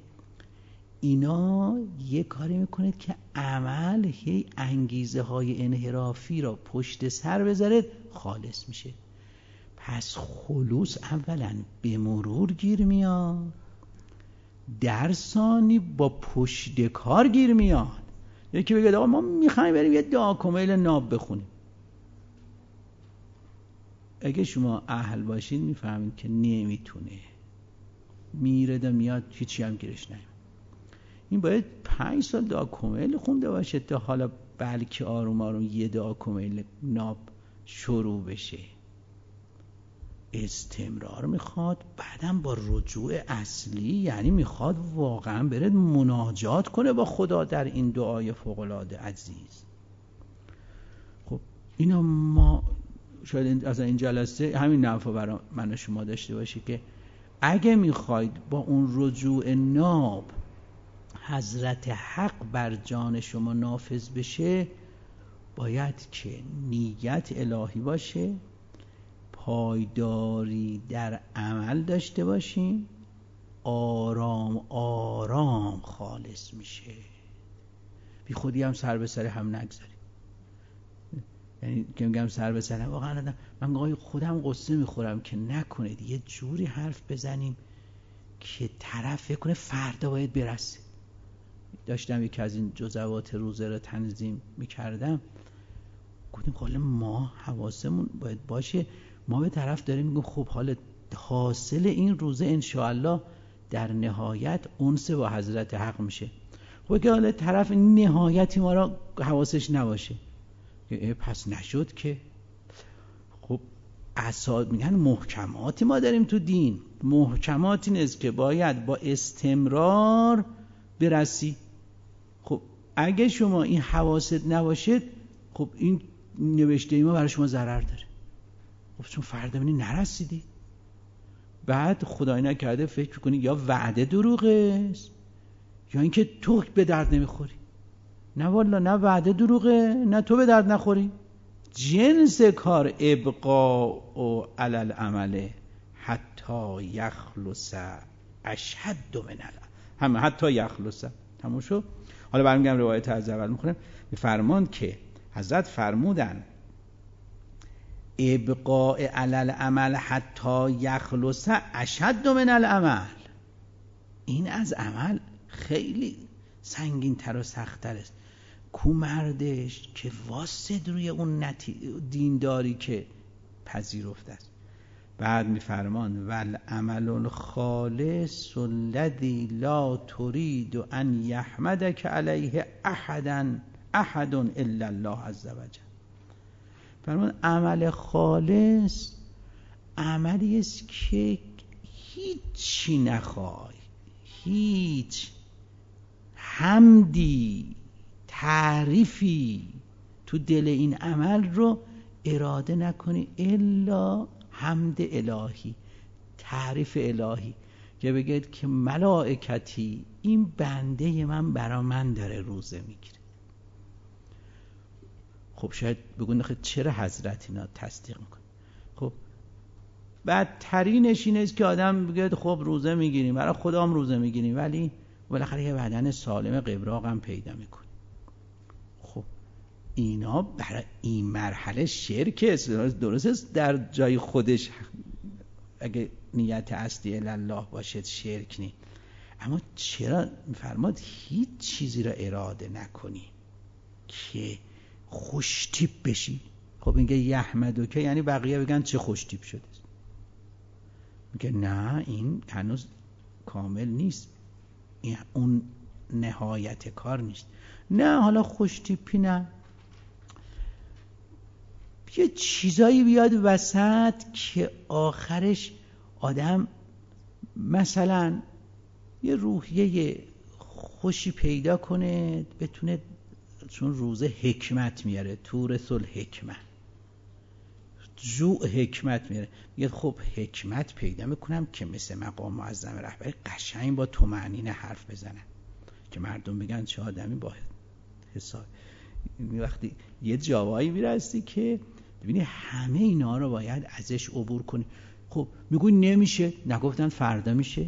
اینا یه کاری میکنه که عمل هی انگیزه های انحرافی را پشت سر بذاره، خالص میشه. پس خلوص اولا به مرور گیر میاد، در ثانی با پشت کار گیر میاد. یکی بگه آقا ما میخوایم بریم یه دعا کمیل ناب بخونیم، اگه شما اهل باشین میفهمید که نمیتونه، میره دا میاد هیچی هم گیرش نمید. این باید 5 سال دعا کمیل خونده باشه تا حالا بلکه آروم آروم یه دعا کمیل ناب شروع بشه. استمرار میخواد، بعدم با رجوع اصلی، یعنی میخواد واقعا بره مناجات کنه با خدا در این دعای فوق‌العاده عزیز. خب اینا ما شاید از این جلسه همین نفع برای من و شما داشته باشه که اگه میخواید با اون رجوع ناب حضرت حق بر جان شما نافذ بشه، باید که نیت الهی باشه، پایداری در عمل داشته باشیم، آرام آرام خالص میشه، بی خودی هم سر به سر هم نگذاریم. یعنی که میگم سر به سر، واقعا من خودم قصه میخورم که نکنید یه جوری حرف بزنیم که طرف فکر کنه فردا باید برسه. داشتم یکی از این جزوات روزه رو تنظیم میکردم، گفتیم حالا ما حواسمون باید باشه، ما به طرف داریم میگم خب حالا حاصل این روزه انشاءالله در نهایت انس با حضرت حق میشه. خب که حالا طرف نهایتی ما را حواسش نباشه که پس نشد که. خب میگن محکماتی ما داریم تو دین، محکماتی نیست که باید با استمرار برسی. خب اگه شما این حواست نباشید، خب این نوشته ما برای شما ضرر داره. خب چون فردا ببینی نرسیدی، بعد خدای نکرده فکر کنی یا وعده دروغه است یا اینکه تو به درد نمیخوری. نه والا، نه وعده دروغه نه تو به درد نخوری. جنس کار ابقاء علی العمل حتی یخلص اشهد من همه حتی یخلص. تموم شد. حالا برمیگردم روایت از اول میخونم. فرمان که حضرت فرمودن ابقاء علی العمل حتی یخلص اشهد من العمل، این از عمل خیلی سنگین تر و سخت تر است. کو مردش که واسد روی اون دینداری که پذیرفته است. بعد میفرمان والعمل الخالص الذی لا ترید ان یحمدک علیه احد الا الله عز وجل. فرمان عمل خالص عملی است که هیچی نخوای، هیچ حمدی تعریفی تو دل این عمل رو اراده نکنی الا حمد الهی، تعریف الهی، که بگید که ملائکتی این بنده من برا من داره روزه میگیره. خب شاید بگون چرا حضرت اینا تصدیق میکنه؟ خب بدترینش اینه که آدم بگه خب روزه میگیریم برای خودم روزه میگیریم، ولی بالاخره یه بدن سالم قبراق هم پیدا میکنه. خب اینا برای این مرحله شرک است. درست است در جای خودش اگه نیت اصلی الله باشه شرک نیست، اما چرا میفرماد هیچ چیزی را اراده نکنی که خوش تیپ بشی؟ خب میگه یحمدو که یعنی بقیه بگن چه خوش تیپ شده. میگه نه، این هنوز کامل نیست، این اون نهایت کار نیست. نه حالا خوش تیپی نه، یه چیزایی بیاد وسط که آخرش آدم مثلا یه روحیه خوشی پیدا کنه، بتونه، چون روزه حکمت میاره، تورث الحکمت، جوع حکمت میاره. میگه خب حکمت پیدا میکنم که مثل مقام معظم رهبری قشنگ با طمأنینه حرف بزنم که مردم بگن چه آدمی با حساب. وقتی یه جاوایی میرسی که ببینی همه اینا رو باید ازش عبور کنی. خب میگوی نمیشه، نگفتن فردا میشه.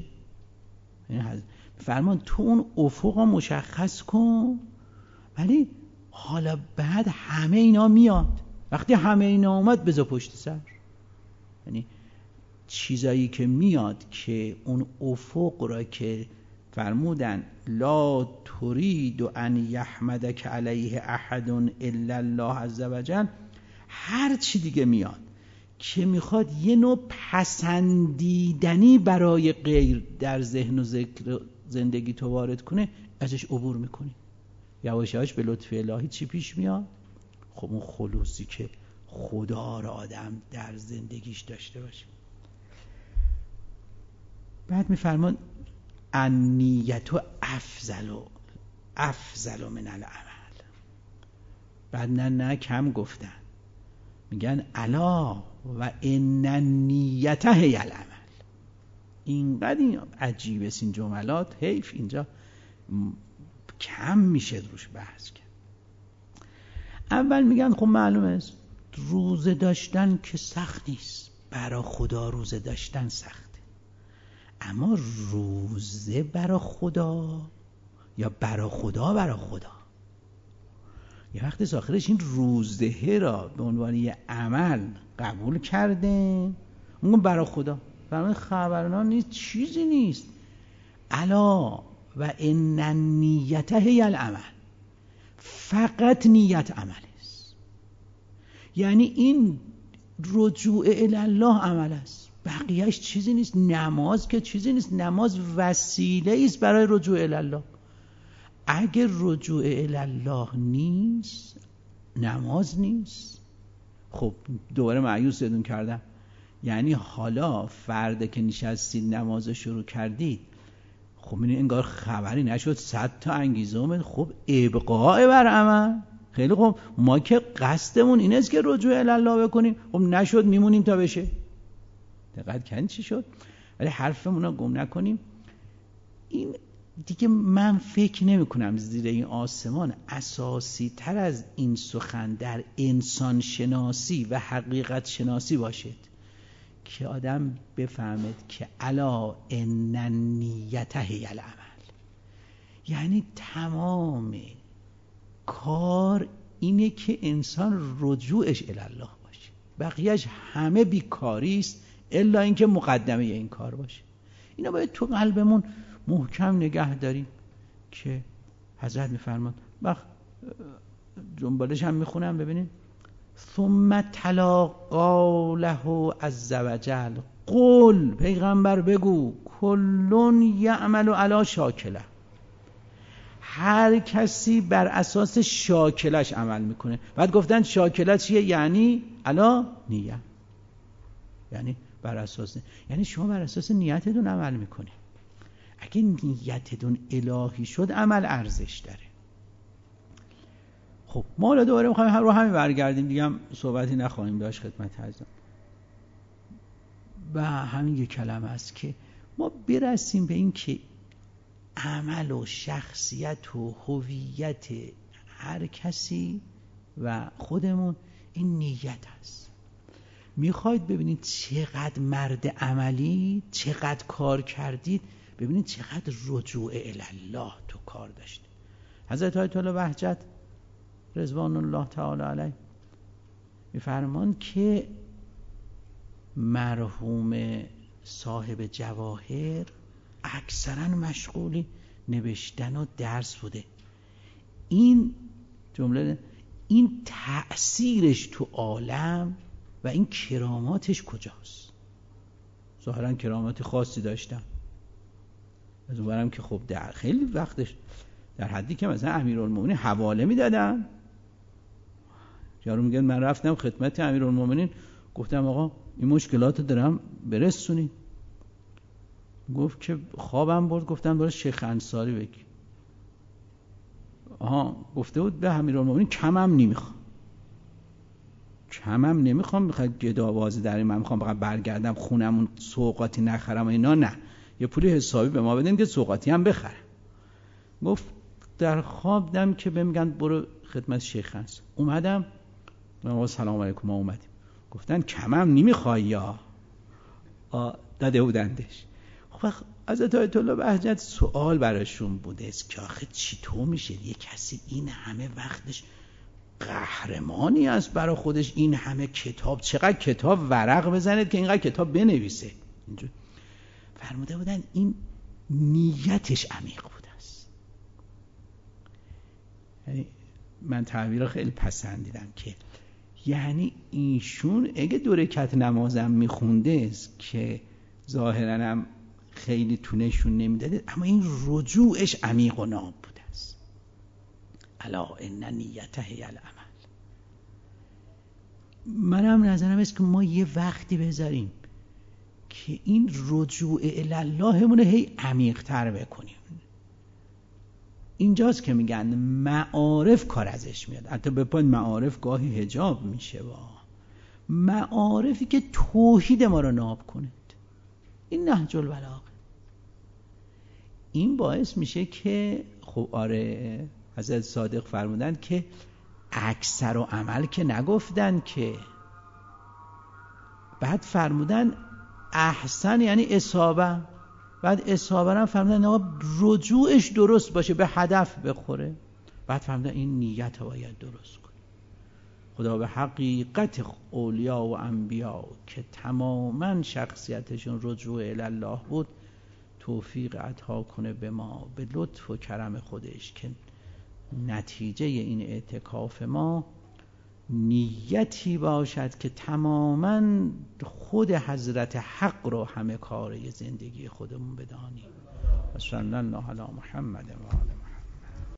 فرمان تو اون افق مشخص کن، ولی حالا بعد همه اینا میاد. وقتی همه اینا اومد بذار پشت سر. یعنی چیزایی که میاد که اون افق را که فرمودن لا ترید ان یحمدک علیه احد الا الله عز وجل، هر چی دیگه میاد که میخواد یه نوع پسندیدنی برای غیر در ذهن و ذکر زندگی تو وارد کنه، ازش عبور میکنی. یواش یواش به لطف الهی چی پیش میاد؟ خب اون خلوصی که خدا را آدم در زندگیش داشته باشه. بعد میفرمان النیت افضل من العمل. بعد نه کم گفتن، میگن الا و ان النیت هی العمل. اینقدر این عجیبه این جملات، حیف اینجا کم میشه روش بحث کرد. اول میگن خب معلومه است روزه داشتن که سخت نیست، برای خدا روزه داشتن سخته. اما روزه برای خدا یا برای خدا یه وقت آخرش این روزه را به عنوان یه عمل قبول کرده، اون برای خدا. فرمان خبرنا نیست، چیزی نیست الا و ان النیت هی العمل، فقط نیت عمل است. یعنی این رجوع الی الله عمل است، بقیهش چیزی نیست. نماز که چیزی نیست، نماز وسیله است برای رجوع الی الله. اگر رجوع الی الله نیست، نماز نیست. خب دوباره مایوس بدون کردم. یعنی حالا فرد که نشستید نماز شروع کردید، خب این انگار خبری نشد، 100 تا انگیزه اومد. خب ابقاء بر عمل. خیلی خب، ما که قصدمون این است که رجوع الی الله بکنیم، خب نشد میمونیم تا بشه. دقت کردین چی شد؟ ولی حرفمون رو گم نکنیم. این دیگه من فکر نمی کنم زیر این آسمان اساسی تر از این سخن در انسان شناسی و حقیقت شناسی باشد که آدم بفهمد که الا ان النیت هی العمل. یعنی تمام کار اینه که انسان رجوعش الی الله باشه، بقیهش همه بیکاری است الا اینکه مقدمه این کار باشه. اینا باید تو قلبمون محکم نگه داریم که حضرت میفرمان. جنبالش هم میخونم ببینیم. ثم تلا قوله عز وجل قل، پیغمبر بگو، کلون یعمل علی شاکله، هر کسی بر اساس شاکلش عمل میکنه. بعد گفتن شاکله چیه؟ یعنی علی نیت، یعنی بر اساس، یعنی شما بر اساس نیتتون عمل میکنه. اگه نیتتون الهی شد عمل ارزش داره. خب ما حالا دوباره میخوایم رو همین برگردیم دیگه، هم صحبتی نخواهیم داشت خدمت حضرت. و همین یک کلمه است که ما برسیم به این که عمل و شخصیت و هویت هر کسی و خودمون این نیت است. میخواید ببینید چقدر مرد عملی، چقدر کار کردید، ببینید چقدر رجوع الی الله تو کار داشت. حضرت آیت الله بهجت رضوان الله تعالی علیه میفرمان که مرحوم صاحب جواهر اکثرا مشغولی نوشتن و درس بوده. این جمله، این تأثیرش تو عالم و این کراماتش کجاست؟ ظاهرا کرامات خاصی داشتن. از اونورم که خب در خیلی وقتش در حدی که مثلا امیرالمومنین حواله میدادن. یارو میگن من رفتم خدمت امیرالمومنین گفتم آقا این مشکلات دارم برسونید. گفت که خوابم برد. گفتم برای شیخ انصاری بگی. گفته بود به امیرالمومنین کمم نمیخوام میخواد گداوازی در این، من میخوام فقط برگردم خونمون سوغاتی نخرم و اینا، نه، یه پولی حسابی به ما بدین که سوغاتی هم بخرم. گفت در خواب دیدم که بهم میگن برو خدمت شیخ انصاری. اومدم، سلام علیکم، ما اومدیم. گفتن کمم نمیخوای یا داده بودندش. خب حضرت آیت الله بهجت سوال براشون بوده است که آخه چطور میشه یه کسی این همه وقتش قهرمانی است برای خودش، این همه کتاب، چقدر کتاب ورق بزنید که اینقدر کتاب بنویسه. اینجور فرموده بودن این نیتش عمیق بوده است. یعنی من تعبیر رو خیلی پسندیدم که یعنی ایشون اگه 2 رکعت نمازم میخونده است که ظاهرا هم خیلی تونشون نمیداده، اما این رجوعش عمیق و ناب بوده است. الا ان نیت هی العمل. منم نظرم است که ما یه وقتی بذاریم که این رجوع الی اللهمون هی عمیق تر بکنیم. اینجاست که میگن معارف کار ازش میاد. حتی به پای معارف گاهی حجاب میشه و معارفی که توحید ما رو ناب کنه. این نهج البلاغه. این باعث میشه که خب آره حضرت صادق فرمودن که اکثر و عمل که نگفتن که، بعد فرمودن احسن یعنی اصابه، بعد اصابه هم فرمودن آقا رجوعش درست باشه، به هدف بخوره. بعد فرمودن این نیت باید درست کنه. خدا به حقیقت اولیا و انبیا که تماما شخصیتشون رجوع الی الله بود توفیق عطا کنه به ما به لطف و کرم خودش که نتیجه این اعتکاف ما نیتی باشد که تماما خود حضرت حق رو همه کاره زندگی خودمون بدانیم. صلی الله علی محمد و آله.